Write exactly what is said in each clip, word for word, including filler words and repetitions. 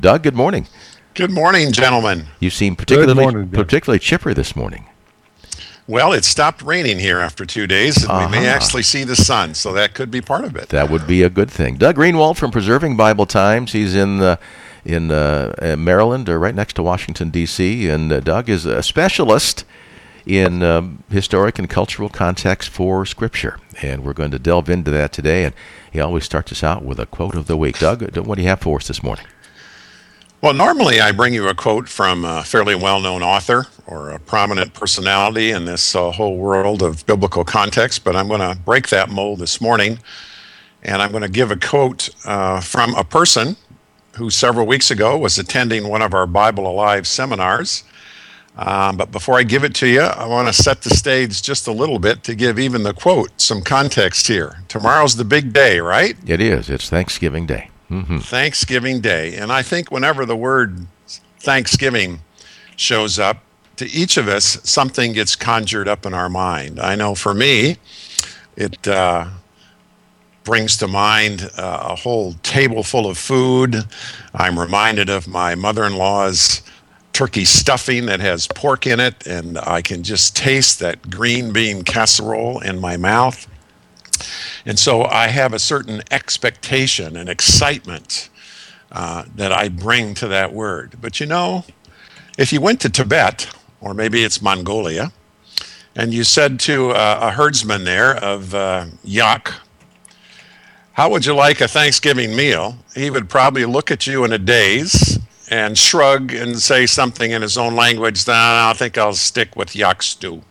Doug, good morning. Good morning, gentlemen. You seem particularly morning, Doug. particularly chipper this morning. Well, it stopped raining here after two days, and we may Uh-huh. actually see the sun, so that could be part of it. That would be a good thing. Doug Greenwald from Preserving Bible Times. He's in uh, in uh, uh, Maryland, or right next to Washington, D C, and uh, Doug is a specialist in um, historic and cultural context for Scripture, and we're going to delve into that today. And he always starts us out with a quote of the week. Doug, what do you have for us this morning? Well, normally I bring you a quote from a fairly well-known author or a prominent personality in this uh, whole world of biblical context, but I'm going to break that mold this morning, and I'm going to give a quote uh, from a person who several weeks ago was attending one of our Bible Alive seminars. Um, but before I give it to you, I want to set the stage just a little bit to give even the quote some context here. Tomorrow's the big day, right? It is. It's Thanksgiving Day. Mm-hmm. Thanksgiving Day. And I think whenever the word Thanksgiving shows up, to each of us, something gets conjured up in our mind. I know for me, it uh, brings to mind uh, a whole table full of food. I'm reminded of my mother-in-law's turkey stuffing that has pork in it, and I can just taste that green bean casserole in my mouth. And so I have a certain expectation and excitement uh, that I bring to that word. But you know, if you went to Tibet, or maybe it's Mongolia, and you said to uh, a herdsman there of uh, yak, how would you like a Thanksgiving meal? He would probably look at you in a daze and shrug and say something in his own language. Nah, I think I'll stick with yak stew.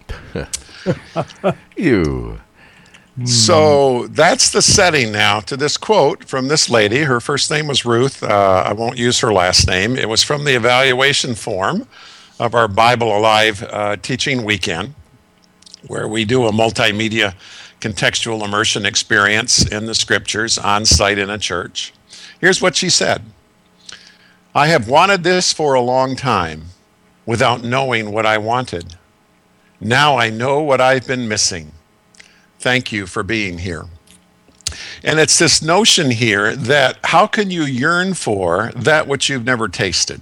You. So that's the setting now to this quote from this lady. Her first name was Ruth. Uh, I won't use her last name. It was from the evaluation form of our Bible Alive uh, teaching weekend, where we do a multimedia contextual immersion experience in the scriptures on site in a church. Here's what she said. I have wanted this for a long time without knowing what I wanted. Now I know what I've been missing. Thank you for being here. And it's this notion here that how can you yearn for that which you've never tasted?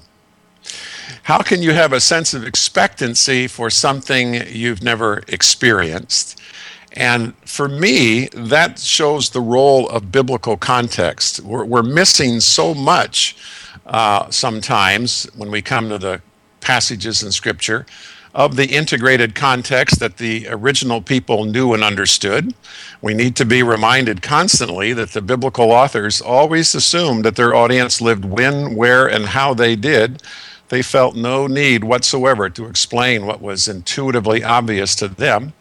How can you have a sense of expectancy for something you've never experienced? And for me, that shows the role of biblical context. We're, we're missing so much uh, sometimes when we come to the passages in Scripture of the integrated context that the original people knew and understood. We need to be reminded constantly that the biblical authors always assumed that their audience lived when, where, and how they did. They felt no need whatsoever to explain what was intuitively obvious to them.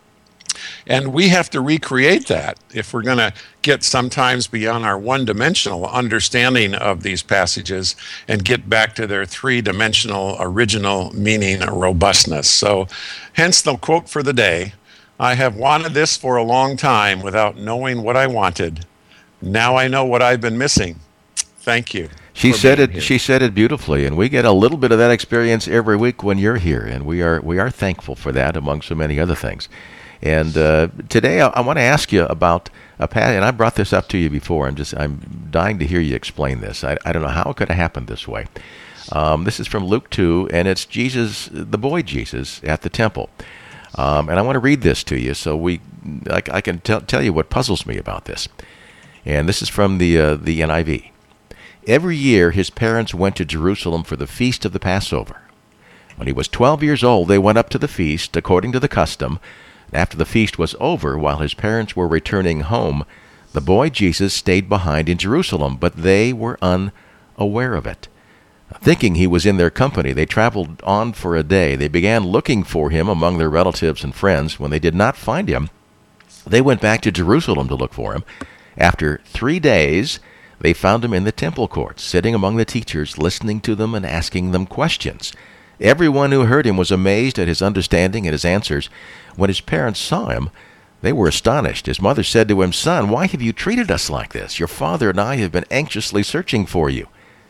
And we have to recreate that if we're going to get sometimes beyond our one-dimensional understanding of these passages and get back to their three-dimensional original meaning and robustness. So hence the quote for the day, I have wanted this for a long time without knowing what I wanted. Now I know what I've been missing. Thank you. She for said being it. here. She said it beautifully, and we get a little bit of that experience every week when you're here, and we are we are thankful for that, among so many other things. And uh, today I, I want to ask you about a path, and I brought this up to you before. I'm just I'm dying to hear you explain this. I I don't know how it could have happened this way. Um, this is from Luke two, and it's Jesus, the boy Jesus, at the temple. Um, and I want to read this to you, so we I, I can tell tell you what puzzles me about this. And this is from the uh, the N I V. Every year his parents went to Jerusalem for the feast of the Passover. When he was twelve years old, they went up to the feast, according to the custom. After the feast was over, while his parents were returning home, the boy Jesus stayed behind in Jerusalem, but they were unaware of it. Thinking he was in their company, they traveled on for a day. They began looking for him among their relatives and friends. When they did not find him, they went back to Jerusalem to look for him. After three days, they found him in the temple courts, sitting among the teachers, listening to them and asking them questions. Everyone who heard him was amazed at his understanding and his answers. When his parents saw him, they were astonished. His mother said to him, Son, why have you treated us like this? Your father and I have been anxiously searching for you.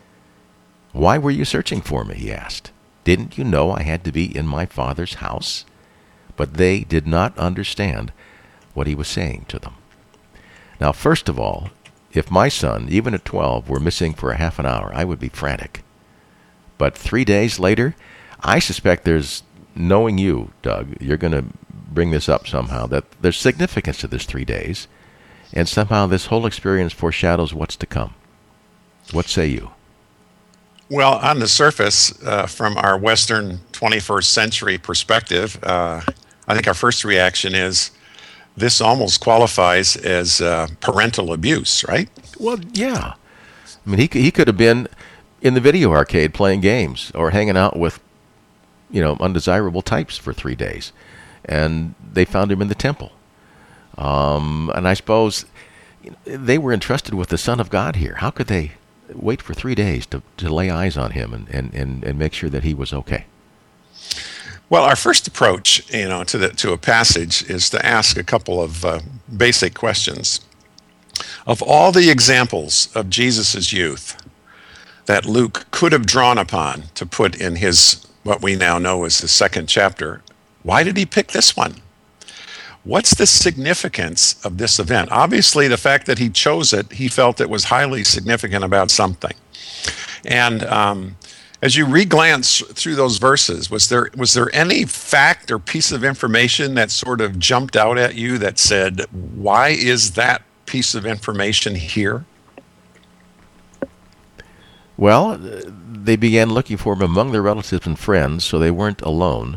Why were you searching for me? He asked. Didn't you know I had to be in my father's house? But they did not understand what he was saying to them. Now, first of all, if my son, even at twelve, were missing for a half an hour, I would be frantic. But three days later, I suspect there's, knowing you, Doug, you're going to bring this up somehow, that there's significance to this three days, and somehow this whole experience foreshadows what's to come. What say you? Well, on the surface, uh, from our Western twenty-first century perspective, uh, I think our first reaction is this almost qualifies as uh, parental abuse, right? Well, yeah. I mean, he c- he could have been in the video arcade playing games or hanging out with, you know, undesirable types for three days, and they found him in the temple. Um, and I suppose they were entrusted with the Son of God here. How could they wait for three days to, to lay eyes on him and, and, and, and make sure that he was okay? Well, our first approach, you know, to the to a passage is to ask a couple of uh, basic questions. Of all the examples of Jesus' youth that Luke could have drawn upon to put in his, what we now know as his second chapter, why did he pick this one? What's the significance of this event? Obviously, the fact that he chose it, he felt it was highly significant about something. And um, as you re-glance through those verses, was there was there any fact or piece of information that sort of jumped out at you that said, why is that piece of information here? Well, they began looking for him among their relatives and friends, so they weren't alone.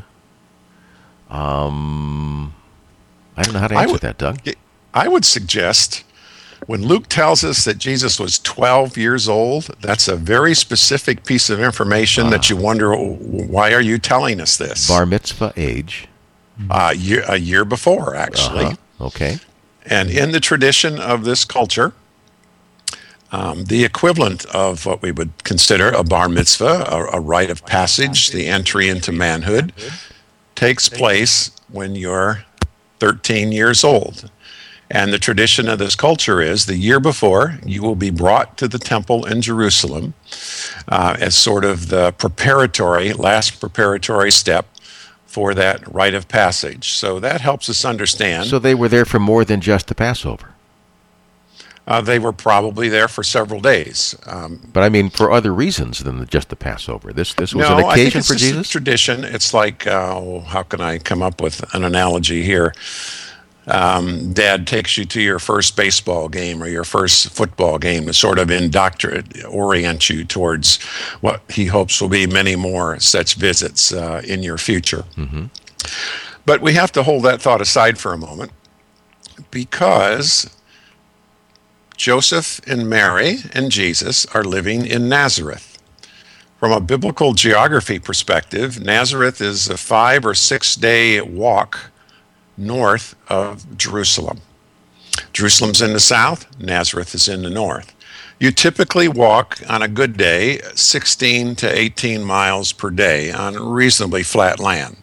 Um... I don't know how to answer would, that, Doug. I would suggest when Luke tells us that Jesus was twelve years old, that's a very specific piece of information ah. that you wonder, why are you telling us this? Bar mitzvah age. Uh, year, a year before, actually. Uh-huh. Okay. And in the tradition of this culture, um, the equivalent of what we would consider a bar mitzvah, a, a rite of passage, the entry into manhood, takes place when you're thirteen years old. And the tradition of this culture is the year before, you will be brought to the temple in Jerusalem uh, as sort of the preparatory, last preparatory step for that rite of passage. So that helps us understand. So they were there for more than just the Passover? Uh, they were probably there for several days. Um, but I mean, for other reasons than just the Passover. This this was no, an occasion I think it's for just Jesus? A tradition. It's like, uh, how can I come up with an analogy here? Um, Dad takes you to your first baseball game or your first football game to sort of indoctrinate, orient you towards what he hopes will be many more such visits uh, in your future. Mm-hmm. But we have to hold that thought aside for a moment, because Joseph and Mary and Jesus are living in Nazareth. From a biblical geography perspective, Nazareth is a five or six day walk north of Jerusalem. Jerusalem's in the south, Nazareth is in the north. You typically walk on a good day sixteen to eighteen miles per day on reasonably flat land.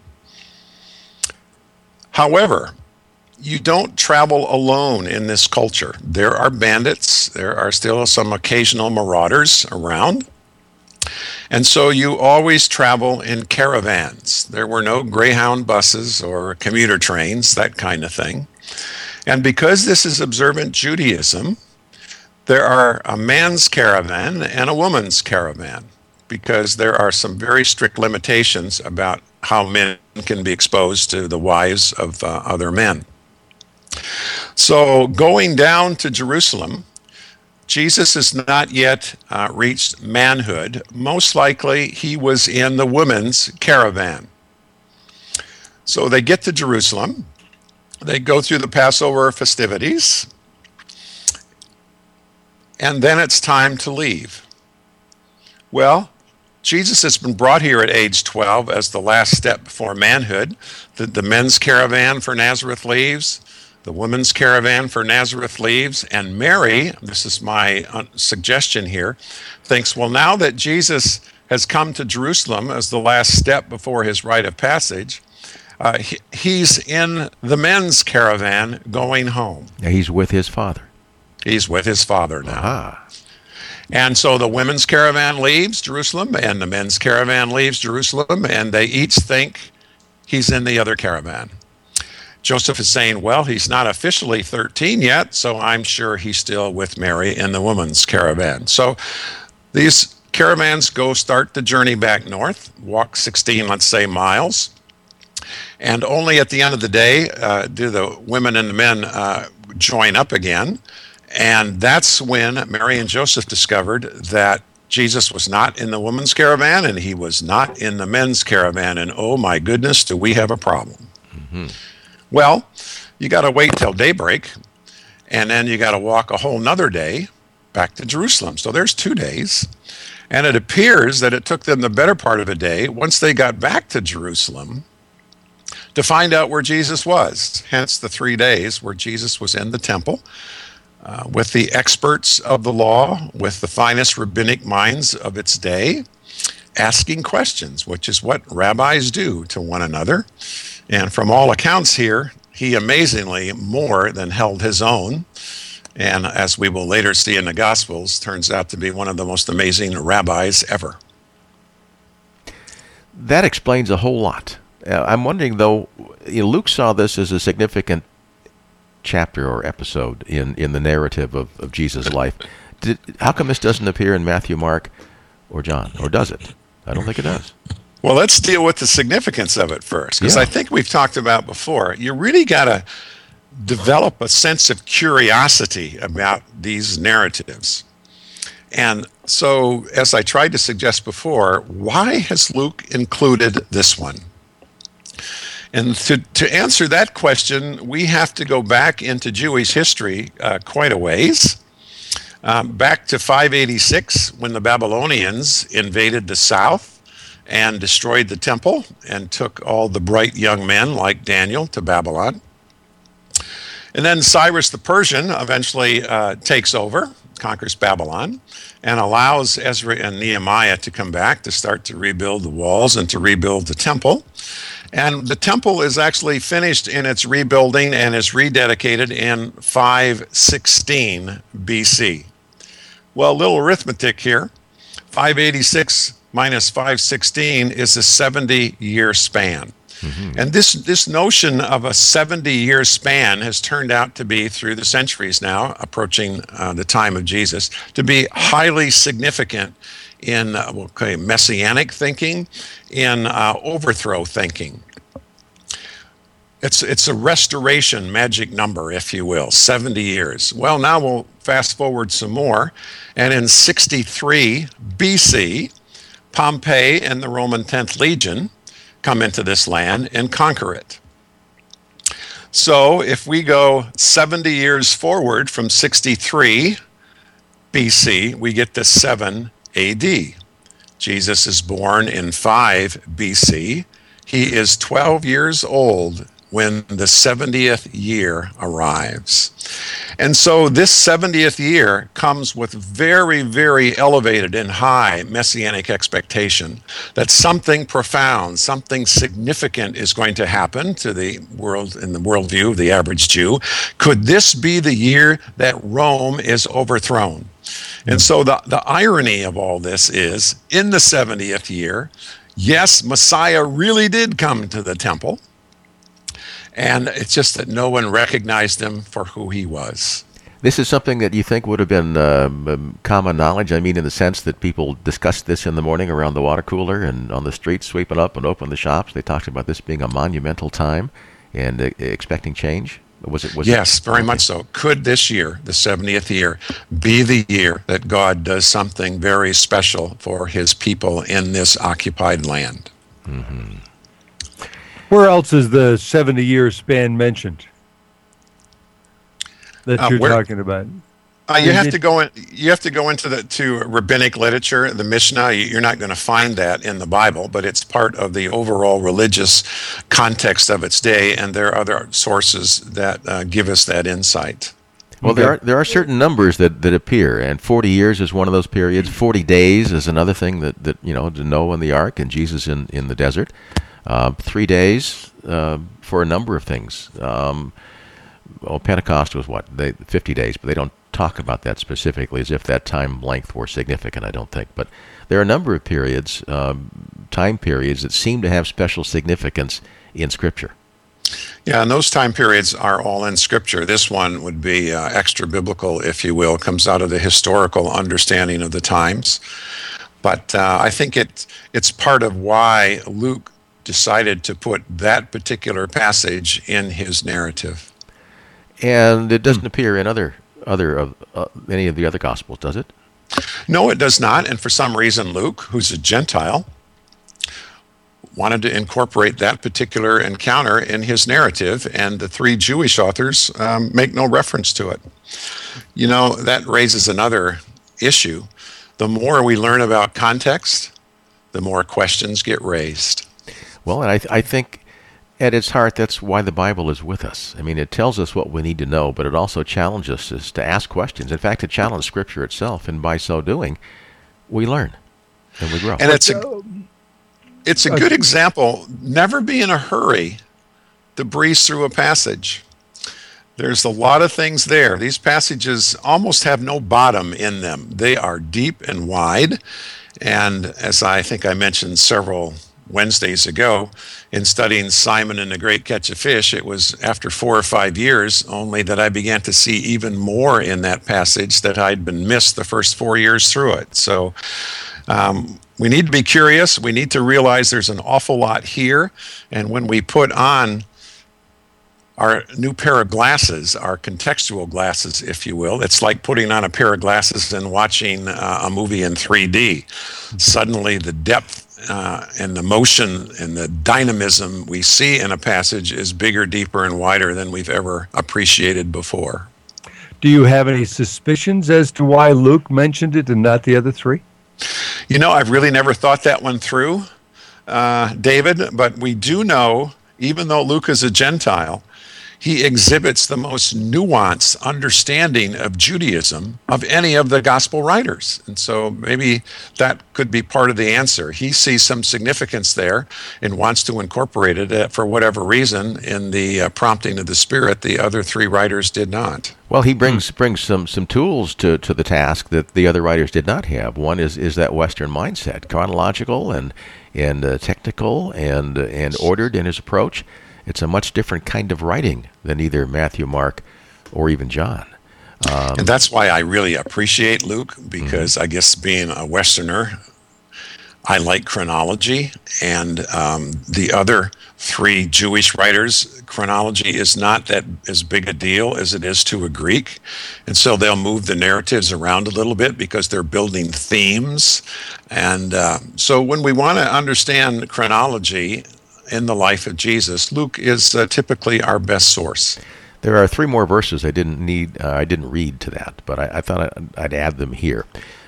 However, you don't travel alone in this culture. There are bandits, there are still some occasional marauders around. And so you always travel in caravans. There were no Greyhound buses or commuter trains, that kind of thing. And because this is observant Judaism, there are a man's caravan and a woman's caravan, because there are some very strict limitations about how men can be exposed to the wives of uh, other men. So going down to Jerusalem, Jesus has not yet uh, reached manhood. Most likely he was in the women's caravan. So they get to Jerusalem. They go through the Passover festivities. And then it's time to leave. Well, Jesus has been brought here at age twelve as the last step before manhood. The, the men's caravan for Nazareth leaves. The women's caravan for Nazareth leaves, and Mary, this is my uh, suggestion here, thinks, well, now that Jesus has come to Jerusalem as the last step before his rite of passage, uh, he, he's in the men's caravan going home. Yeah, he's with his father. He's with his father now. Aha. And so the women's caravan leaves Jerusalem, and the men's caravan leaves Jerusalem, and they each think he's in the other caravan. Joseph is saying, well, he's not officially thirteen yet, so I'm sure he's still with Mary in the woman's caravan. So these caravans go start the journey back north, walk sixteen, let's say, miles. And only at the end of the day uh, do the women and the men uh, join up again. And that's when Mary and Joseph discovered that Jesus was not in the woman's caravan and he was not in the men's caravan. And oh my goodness, do we have a problem? Mm-hmm. Well, you got to wait till daybreak, and then you got to walk a whole nother day back to Jerusalem. So there's two days. And it appears that it took them the better part of a day once they got back to Jerusalem to find out where Jesus was. Hence the three days where Jesus was in the temple uh, with the experts of the law, with the finest rabbinic minds of its day, asking questions, which is what rabbis do to one another. And from all accounts here, he amazingly more than held his own. And as we will later see in the Gospels, turns out to be one of the most amazing rabbis ever. That explains a whole lot. Uh, I'm wondering, though, you know, Luke saw this as a significant chapter or episode in, in the narrative of, of Jesus' life. Did, how come this doesn't appear in Matthew, Mark, or John? Or does it? I don't think it does. Well, let's deal with the significance of it first, because yeah. I think we've talked about before. You really got to develop a sense of curiosity about these narratives. And so, as I tried to suggest before, why has Luke included this one? And to, to answer that question, we have to go back into Jewish history uh, quite a ways. Um, back to five eighty-six, when the Babylonians invaded the south and destroyed the temple and took all the bright young men like Daniel to Babylon. And then Cyrus the Persian eventually uh, takes over, conquers Babylon, and allows Ezra and Nehemiah to come back to start to rebuild the walls and to rebuild the temple. And the temple is actually finished in its rebuilding and is rededicated in five sixteen B C. Well, a little arithmetic here. five eighty-six minus five sixteen is a seventy-year span. Mm-hmm. And this, this notion of a seventy-year span has turned out to be, through the centuries now, approaching uh, the time of Jesus, to be highly significant in uh, okay, messianic thinking, in uh, overthrow thinking. It's, it's a restoration magic number, if you will, seventy years. Well, now we'll fast forward some more, and in sixty-three B C, Pompey and the Roman tenth Legion come into this land and conquer it. So if we go seventy years forward from sixty-three B C, we get to seven A D. Jesus is born in five B C. He is twelve years old when the seventieth year arrives. And so this seventieth year comes with very, very elevated and high messianic expectation that something profound, something significant is going to happen to the world, in the worldview of the average Jew. Could this be the year that Rome is overthrown? And so the, the irony of all this is, in the seventieth year, yes, Messiah really did come to the temple, and it's just that no one recognized him for who he was. This is something that you think would have been um, common knowledge? I mean, in the sense that people discussed this in the morning around the water cooler and on the streets, sweeping up and opening the shops. They talked about this being a monumental time and uh, expecting change. Was it? Was yes, it? very okay. much so. Could this year, the seventieth year, be the year that God does something very special for his people in this occupied land? Mm-hmm. Where else is the seventy-year span mentioned that Uh, you're where- talking about? Uh, you Is have it- to go in. You have to go into the to rabbinic literature, the Mishnah. You- You're not going to find that in the Bible, but it's part of the overall religious context of its day, and there are other sources that uh, give us that insight. Well, Okay. there are there are certain numbers that, that appear, and forty years is one of those periods. Forty days is another thing that, that you know, to Noah in the ark and Jesus in, in the desert. Uh, three days uh, for a number of things. Um, well, Pentecost was what? They, fifty days, but they don't talk about that specifically as if that time length were significant, I don't think. But there are a number of periods, um, time periods, that seem to have special significance in Scripture. Yeah, and those time periods are all in Scripture. This one would be uh, extra biblical, if you will, comes out of the historical understanding of the times. But uh, I think it it's part of why Luke decided to put that particular passage in his narrative. And it doesn't appear in other other of uh, any of the other Gospels, does it? No, it does not. And for some reason, Luke, who's a Gentile, wanted to incorporate that particular encounter in his narrative, and the three Jewish authors um, make no reference to it. You know, that raises another issue. The more we learn about context, the more questions get raised. Well, and I, th- I think at its heart, that's why the Bible is with us. I mean, it tells us what we need to know, but it also challenges us to ask questions. In fact, it challenges Scripture itself, and by so doing, we learn and we grow. And it's a, it's a good example. Never be in a hurry to breeze through a passage. There's a lot of things there. These passages almost have no bottom in them. They are deep and wide. And as I think I mentioned several Wednesdays ago, in studying Simon and the Great Catch of Fish, it was after four or five years only that I began to see even more in that passage that I'd been missed the first four years through it. So um, we need to be curious. We need to realize there's an awful lot here. And when we put on our new pair of glasses, our contextual glasses, if you will, it's like putting on a pair of glasses and watching uh, a movie in three D. Suddenly the depth uh, and the motion and the dynamism we see in a passage is bigger, deeper, and wider than we've ever appreciated before. Do you have any suspicions as to why Luke mentioned it and not the other three? You know, I've really never thought that one through, uh, David, but we do know, even though Luke is a Gentile, he exhibits the most nuanced understanding of Judaism of any of the gospel writers. And so maybe that could be part of the answer. He sees some significance there and wants to incorporate it uh, for whatever reason in the uh, prompting of the Spirit. The other three writers did not. Well, he brings brings some, some tools to, to the task that the other writers did not have. One is, is that Western mindset, chronological and and uh, technical and uh, and ordered in his approach. It's a much different kind of writing than either Matthew, Mark, or even John. Um, and that's why I really appreciate Luke, because mm-hmm. I guess being a Westerner, I like chronology, and um, the other three Jewish writers, chronology is not that as big a deal as it is to a Greek, and so they'll move the narratives around a little bit because they're building themes. And uh, so when we want to understand chronology in the life of Jesus, Luke is uh, typically our best source. There are three more verses I didn't need. Uh, I didn't read to that, but I, I thought I'd, I'd add them here.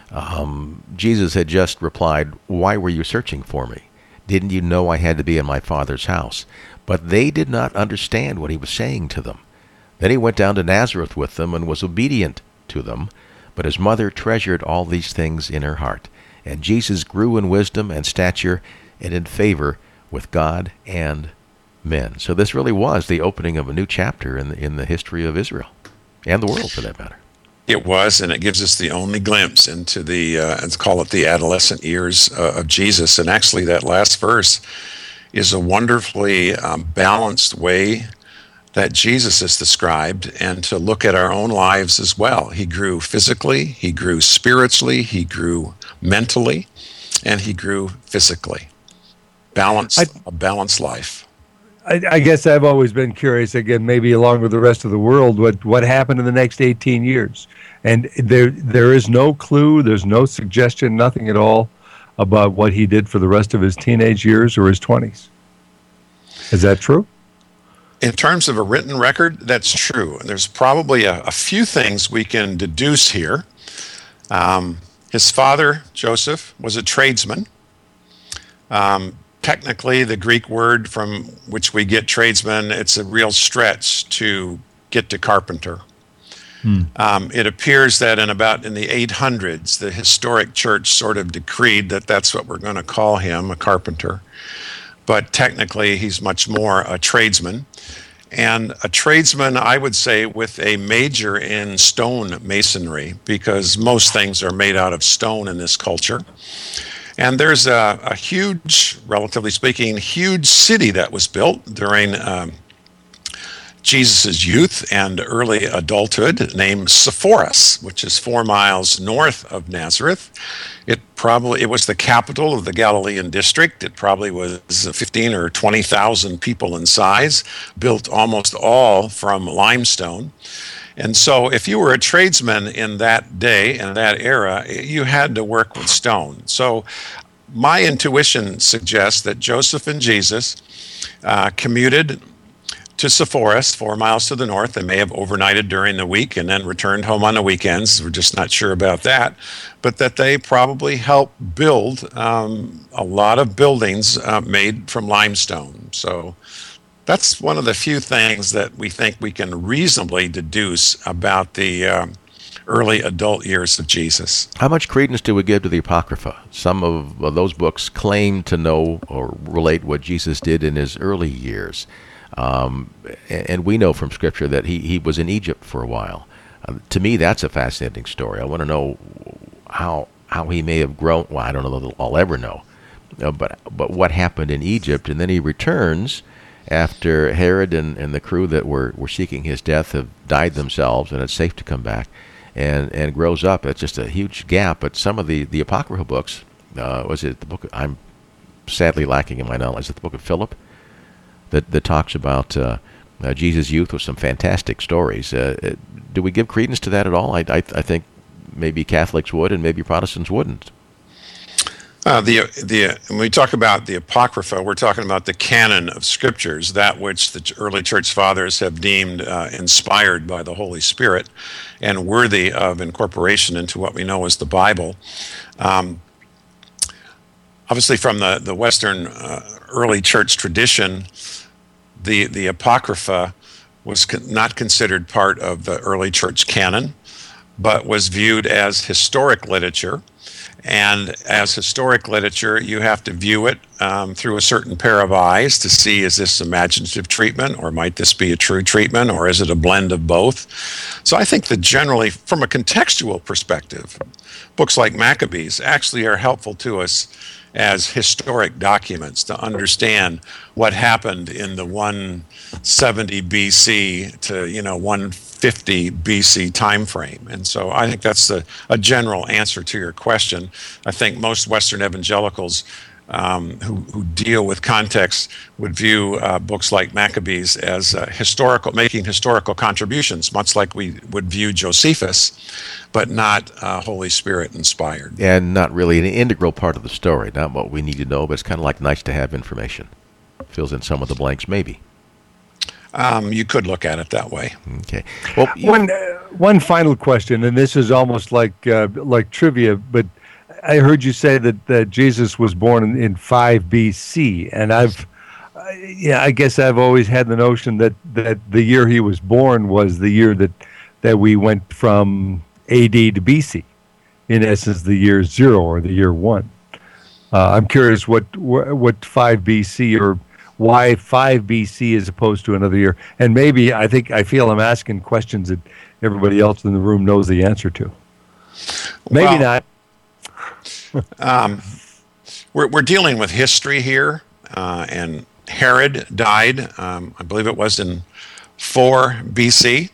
Um, Jesus had just replied, "Why were you searching for me? Didn't you know I had to be in my Father's house?" But they did not understand what he was saying to them. Then he went down to Nazareth with them and was obedient to them. But his mother treasured all these things in her heart. And Jesus grew in wisdom and stature and in favor with God and men. So this really was the opening of a new chapter in the, in the history of Israel and the world, for that matter. It was, and it gives us the only glimpse into the, uh, let's call it the adolescent years uh, of Jesus. And actually that last verse is a wonderfully um, balanced way that Jesus is described, and to look at our own lives as well. He grew physically, he grew spiritually, he grew mentally, and he grew physically. Balanced, I, a balanced life. I, I guess I've always been curious, again, maybe along with the rest of the world, what, what happened in the next eighteen years. And there there is no clue, there's no suggestion, nothing at all about what he did for the rest of his teenage years or his twenties. Is that true? In terms of a written record, that's true. There's probably a, a few things we can deduce here. Um, his father, Joseph, was a tradesman. Um, Technically, the Greek word from which we get tradesman, it's a real stretch to get to carpenter. Hmm. Um, it appears that in about in the eight hundreds, the historic church sort of decreed that that's what we're going to call him, a carpenter. But technically, he's much more a tradesman. And a tradesman, I would say, with a major in stone masonry, because most things are made out of stone in this culture. And there's a, a huge, relatively speaking, huge city that was built during um, Jesus' youth and early adulthood, named Sepphoris, which is four miles north of Nazareth. It probably it was the capital of the Galilean district. It probably was fifteen or twenty thousand people in size, built almost all from limestone. And so if you were a tradesman in that day, in that era, you had to work with stone. So my intuition suggests that Joseph and Jesus uh, commuted to Sepphoris, four miles to the north. They may have overnighted during the week and then returned home on the weekends. We're just not sure about that. But that they probably helped build um, a lot of buildings uh, made from limestone. So that's one of the few things that we think we can reasonably deduce about the uh, early adult years of Jesus. How much credence do we give to the Apocrypha? Some of uh, those books claim to know or relate what Jesus did in his early years. Um, and, and we know from Scripture that he, he was in Egypt for a while. Uh, to me, that's a fascinating story. I want to know how how he may have grown. Well, I don't know that I'll ever know. Uh, but but what happened in Egypt, and then he returns after Herod and, and the crew that were, were seeking his death have died themselves, and it's safe to come back, and, and grows up. It's just a huge gap. But some of the, the Apocryphal books, uh, was it the book, of, I'm sadly lacking in my knowledge, is it the book of Philip? That, that talks about uh, uh, Jesus' youth with some fantastic stories. Uh, it, do we give credence to that at all? I, I, I think maybe Catholics would and maybe Protestants wouldn't. Uh, the the when we talk about the Apocrypha, we're talking about the canon of scriptures, that which the early church fathers have deemed uh, inspired by the Holy Spirit and worthy of incorporation into what we know as the Bible. Um, obviously, from the the Western uh, early church tradition, the the Apocrypha was con- not considered part of the early church canon, but was viewed as historic literature. And as historic literature, you have to view it um, through a certain pair of eyes to see, is this imaginative treatment, or might this be a true treatment, or is it a blend of both? So I think that generally, from a contextual perspective, books like Maccabees actually are helpful to us as historic documents to understand what happened in the one seventy B C to, you know, one fifty B C time frame. And so I think that's a, a general answer to your question. I think most Western evangelicals um, who, who deal with context would view uh, books like Maccabees as uh, historical, making historical contributions, much like we would view Josephus, but not uh, Holy Spirit inspired. And not really an integral part of the story, not what we need to know, but it's kind of like nice to have information. Fills in some of the blanks, maybe. Um, you could look at it that way. Okay. Well, you, one uh, one final question, and this is almost like uh, like trivia, but I heard you say that, that Jesus was born in, in five B C, and I've uh, yeah, I guess I've always had the notion that, that the year he was born was the year that that we went from A D to B C, in essence, the year zero or the year one. Uh, I'm curious what what five B C or why five B C as opposed to another year. And maybe I think I feel I'm asking questions that everybody else in the room knows the answer to. Maybe well, not. um, we're, we're dealing with history here, uh, and Herod died, um, I believe it was in four B C.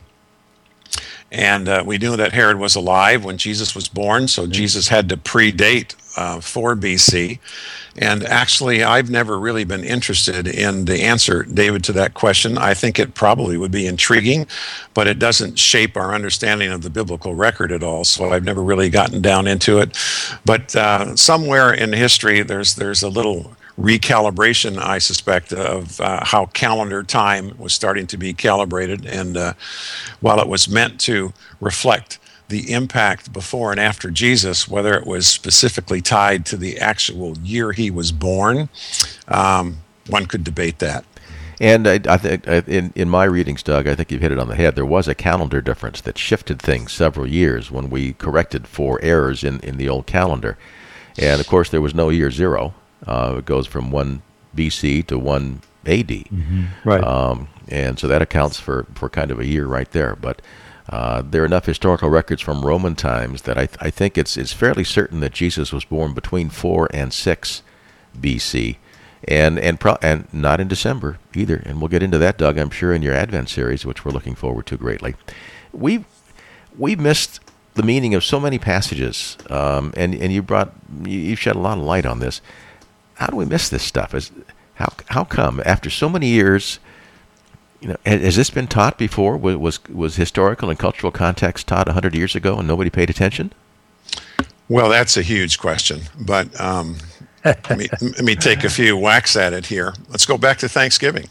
And uh, we knew that Herod was alive when Jesus was born, so Jesus had to predate uh, four B C. And actually, I've never really been interested in the answer, David, to that question. I think it probably would be intriguing, but it doesn't shape our understanding of the biblical record at all, so I've never really gotten down into it. But uh, somewhere in history, there's there's a little recalibration, I suspect, of uh, how calendar time was starting to be calibrated. And uh, while it was meant to reflect the impact before and after Jesus, whether it was specifically tied to the actual year he was born, um, one could debate that. And I, I think in, in my readings, Doug, I think you've hit it on the head. There was a calendar difference that shifted things several years when we corrected for errors in, in the old calendar. And, of course, there was no year zero. Uh, it goes from one B C to one A D. Mm-hmm. Right. Um, and so that accounts for, for kind of a year right there. But uh, there are enough historical records from Roman times that I, th- I think it's it's fairly certain that Jesus was born between four and six B C. and and pro- and not in December either. And we'll get into that, Doug, I'm sure, in your Advent series, which we're looking forward to greatly. We we missed the meaning of so many passages, um, and and you brought you, you shed a lot of light on this. How do we miss this stuff? Is how how come after so many years? You know, has, has this been taught before? Was was, was historical and cultural context taught a hundred years ago, and nobody paid attention? Well, that's a huge question, but um, let, me, let me take a few whacks at it here. Let's go back to Thanksgiving.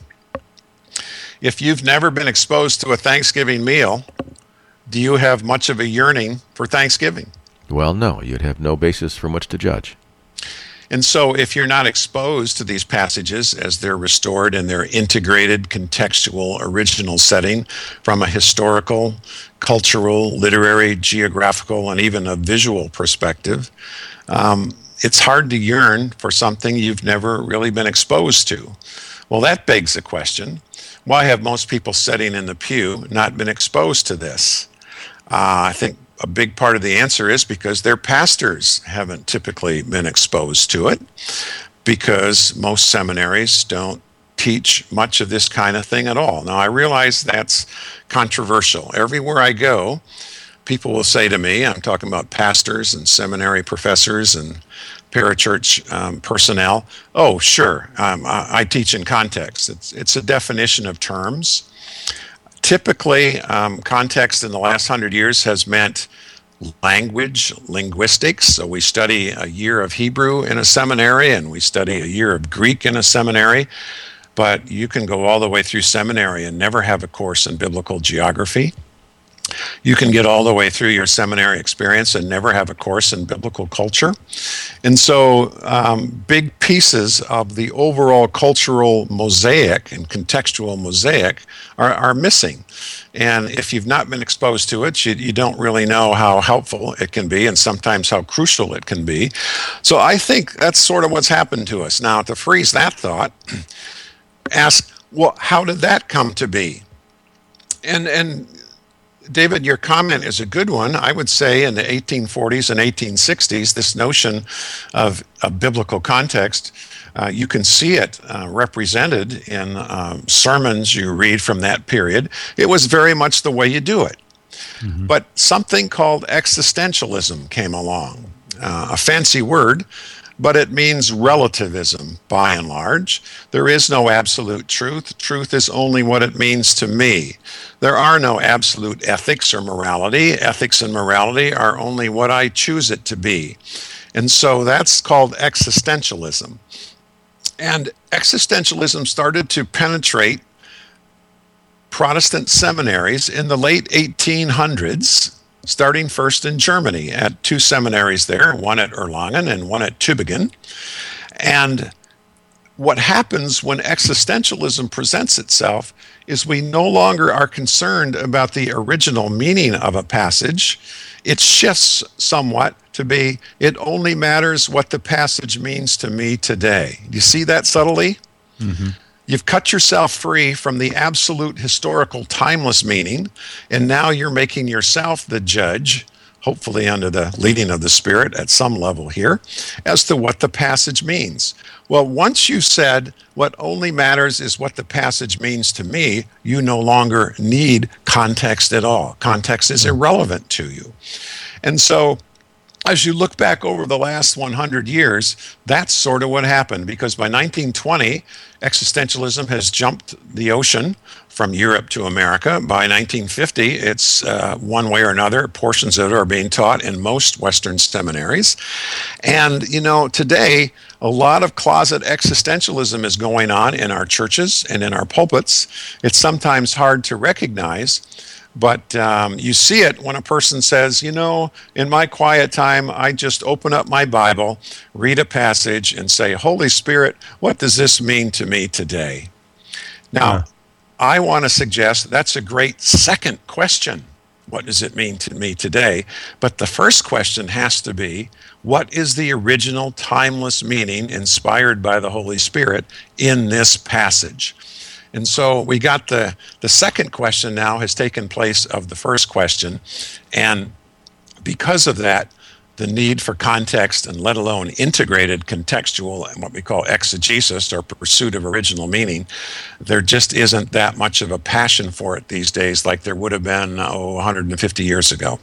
If you've never been exposed to a Thanksgiving meal, do you have much of a yearning for Thanksgiving? Well, no. You'd have no basis from which to judge. And so if you're not exposed to these passages as they're restored in their integrated, contextual, original setting from a historical, cultural, literary, geographical, and even a visual perspective, um, it's hard to yearn for something you've never really been exposed to. Well, that begs the question, why have most people sitting in the pew not been exposed to this? Uh, I think a big part of the answer is because their pastors haven't typically been exposed to it, because most seminaries don't teach much of this kind of thing at all. Now, I realize that's controversial. Everywhere I go, people will say to me, I'm talking about pastors and seminary professors and parachurch um, personnel, oh, sure, um, I, I teach in context. It's, it's a definition of terms. Typically, um, context in the last hundred years has meant language, linguistics. So we study a year of Hebrew in a seminary, and we study a year of Greek in a seminary. But you can go all the way through seminary and never have a course in biblical geography. You can get all the way through your seminary experience and never have a course in biblical culture. And so um, big pieces of the overall cultural mosaic and contextual mosaic are, are missing. And if you've not been exposed to it, you, you don't really know how helpful it can be and sometimes how crucial it can be. So I think that's sort of what's happened to us. Now, to freeze that thought, ask, well, how did that come to be? And and David, your comment is a good one. I would say in the eighteen forties and eighteen sixties, this notion of a biblical context, uh, you can see it uh, represented in um, sermons you read from that period. It was very much the way you do it. Mm-hmm. But something called existentialism came along, uh, a fancy word, but it means relativism by and large. There is no absolute truth. Truth is only what it means to me. There are no absolute ethics or morality. Ethics and morality are only what I choose it to be. And so that's called existentialism. And existentialism started to penetrate Protestant seminaries in the late eighteen hundreds, starting first in Germany at two seminaries there, one at Erlangen and one at Tübingen. And what happens when existentialism presents itself is we no longer are concerned about the original meaning of a passage. It shifts somewhat to be, it only matters what the passage means to me today. Do you see that subtly? Mm-hmm. You've cut yourself free from the absolute historical timeless meaning, and now you're making yourself the judge, hopefully under the leading of the Spirit at some level here, as to what the passage means. Well, once you said what only matters is what the passage means to me, you no longer need context at all. Context is irrelevant to you. And so as you look back over the last one hundred years, that's sort of what happened, because by nineteen twenty, existentialism has jumped the ocean from Europe to America. By nineteen fifty, it's uh, one way or another, portions of it are being taught in most Western seminaries. And, you know, today, a lot of closet existentialism is going on in our churches and in our pulpits. It's sometimes hard to recognize. But um, you see it when a person says, you know, in my quiet time, I just open up my Bible, read a passage, and say, Holy Spirit, what does this mean to me today? Now, uh. I want to suggest that's a great second question. What does it mean to me today? But the first question has to be, what is the original timeless meaning inspired by the Holy Spirit in this passage? And so we got the, the second question now has taken place of the first question. And because of that, the need for context and let alone integrated contextual and what we call exegesis or pursuit of original meaning, there just isn't that much of a passion for it these days like there would have been, oh, one hundred fifty years ago.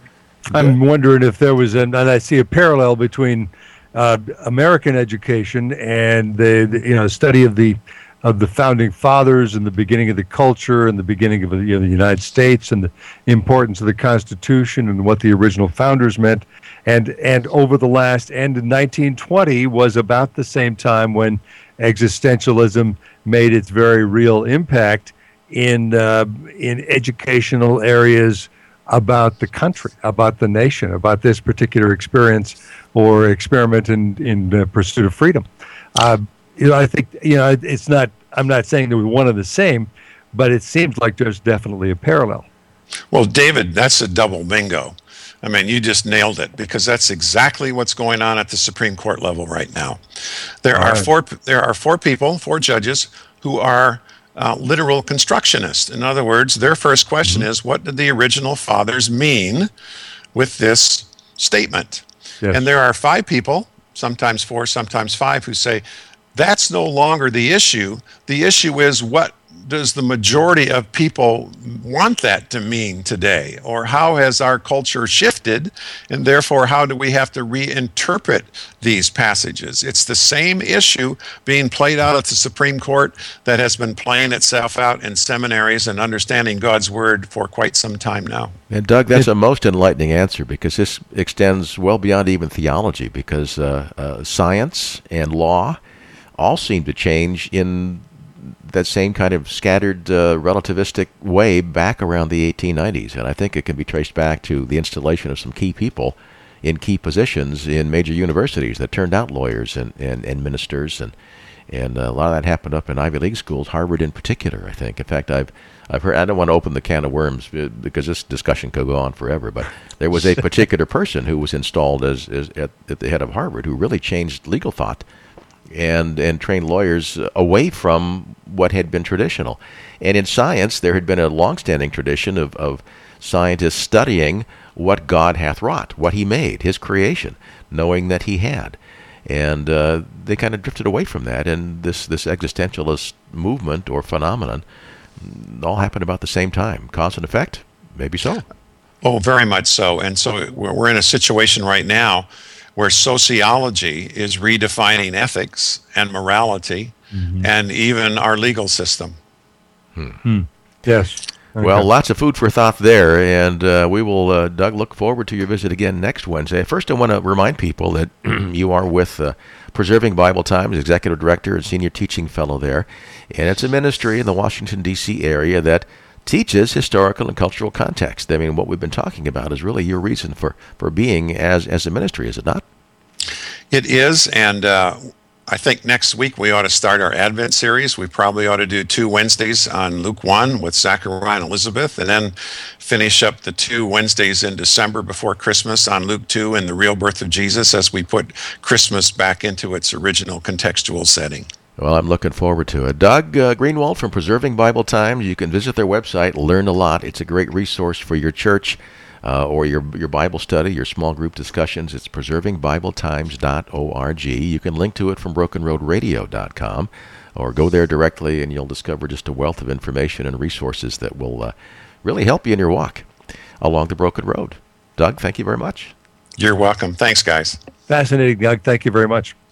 I'm wondering if there was, an, and I see a parallel between uh, American education and the, the you know study of the of the founding fathers and the beginning of the culture and the beginning of the, you know, the United States and the importance of the Constitution and what the original founders meant. And and over the last, and in nineteen twenty was about the same time when existentialism made its very real impact in uh, in educational areas about the country, about the nation, about this particular experience or experiment in in the pursuit of freedom. Uh, you know, I think you know it's not. I'm not saying that we're one and the same, but it seems like there's definitely a parallel. Well, David, that's a double bingo. I mean, you just nailed it, because that's exactly what's going on at the Supreme Court level right now. There All are right. four. There are four people, four judges, who are uh, literal constructionists. In other words, their first question Mm-hmm. is, what did the original fathers mean with this statement? Yes. And there are five people, sometimes four, sometimes five, who say that's no longer the issue. The issue is, what does the majority of people want that to mean today? Or how has our culture shifted? And therefore, how do we have to reinterpret these passages? It's the same issue being played out at the Supreme Court that has been playing itself out in seminaries and understanding God's Word for quite some time now. And Doug, that's a most enlightening answer, because this extends well beyond even theology, because uh, uh, science and law all seem to change in that same kind of scattered uh, relativistic way back around the eighteen nineties. And I think it can be traced back to the installation of some key people in key positions in major universities that turned out lawyers and, and, and ministers. And, and a lot of that happened up in Ivy League schools, Harvard in particular, I think. In fact, I've I've heard, I don't want to open the can of worms because this discussion could go on forever, but there was a particular person who was installed as, as at, at the head of Harvard who really changed legal thought and and trained lawyers away from what had been traditional. And in science, there had been a longstanding tradition of, of scientists studying what God hath wrought, what he made, his creation, knowing that he had. And uh, they kind of drifted away from that, and this, this existentialist movement or phenomenon all happened about the same time. Cause and effect? Maybe so. Oh, very much so. And so we're we're in a situation right now where sociology is redefining ethics and morality, mm-hmm. and even our legal system. Hmm. Hmm. Yes. Okay. Well, lots of food for thought there, and uh, we will, uh, Doug, look forward to your visit again next Wednesday. First, I want to remind people that you are with uh, Preserving Bible Times, Executive Director and Senior Teaching Fellow there, and it's a ministry in the Washington, D C area that teaches historical and cultural context. I mean, what we've been talking about is really your reason for, for being as, as a ministry, is it not? It is, and uh, I think next week we ought to start our Advent series. We probably ought to do two Wednesdays on Luke one with Zachariah and Elizabeth, and then finish up the two Wednesdays in December before Christmas on Luke two and the real birth of Jesus, as we put Christmas back into its original contextual setting. Well, I'm looking forward to it. Doug uh, Greenwald from Preserving Bible Times. You can visit their website, learn a lot. It's a great resource for your church uh, or your your Bible study, your small group discussions. It's preserving bible times dot org. You can link to it from broken road radio dot com, or go there directly and you'll discover just a wealth of information and resources that will uh, really help you in your walk along the broken road. Doug, thank you very much. You're welcome. Thanks, guys. Fascinating, Doug. Thank you very much.